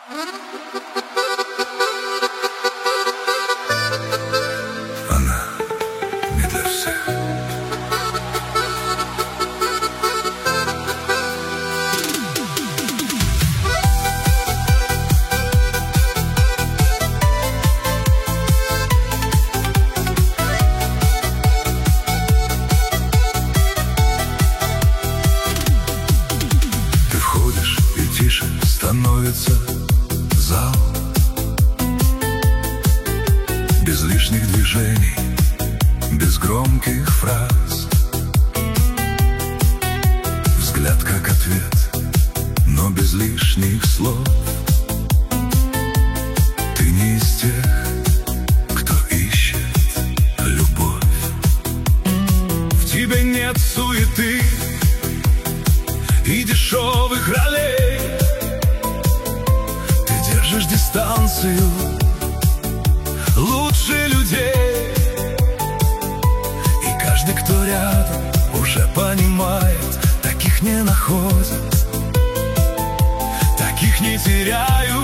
Она не для всех. Ты входишь, и тише становится зал. Без лишних движений, без громких фраз. Взгляд как ответ, но без лишних слов. Ты не из тех, кто ищет любовь. В тебе нет суеты и дешевых ролей. Ты держишь дистанцию лучше людей. И каждый, кто рядом, уже понимает, таких не находят, таких не теряют.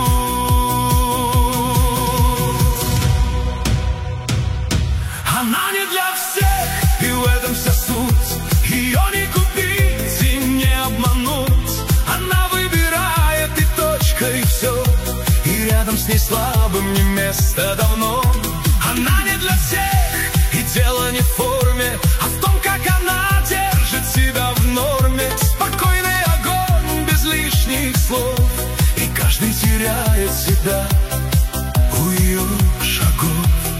Она не для всех, и в этом вся суть. Ее не купить и не обмануть. Она выбирает, и точка, и все. И рядом с ней слабым не место давно. Она не для всех, и дело не в форме, а в том, как она держит себя в норме. Спокойный огонь, без лишних слов. И каждый теряет себя у ее шагов.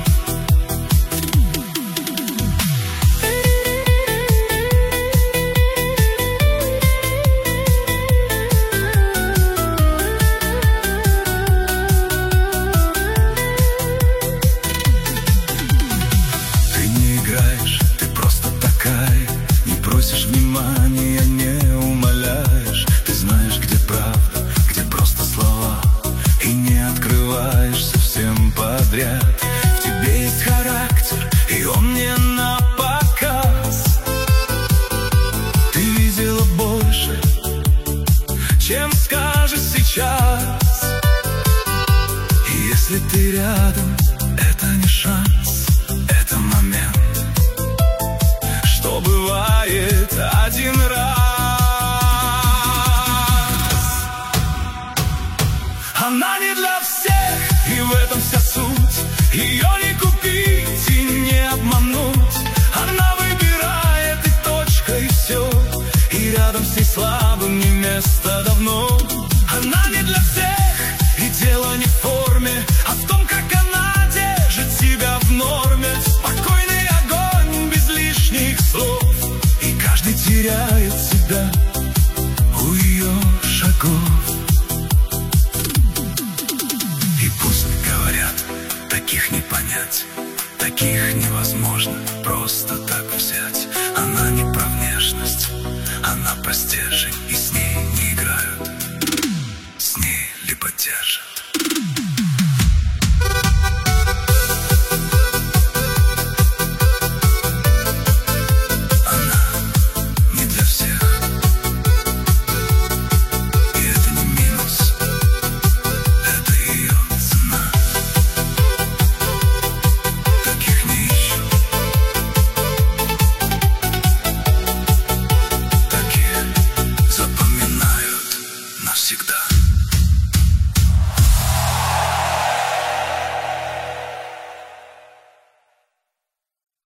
Ты просто такая, не просишь внимания, не умоляешь. Ты знаешь, где правда, где просто слова, и не открываешься всем подряд. В тебе есть характер, и он не на показ. Ты видела больше, чем скажешь сейчас. И если ты рядом, это не шанс, это момент, что бывает один раз. Она не для всех, и в этом вся суть. Ее не купить и не обмануть. Она выбирает, и точка, и все. И рядом с ней слабым не место давно. Она не для всех, и дело не в форме, а в том, как она держит себя в норме. Спокойный огонь, без лишних слов. И каждый теряет себя у ее шагов. И пусть говорят, таких не понять, таких невозможно просто так взять. Она не про внешность, она про стержень, и с ней не играют, с ней либо держат.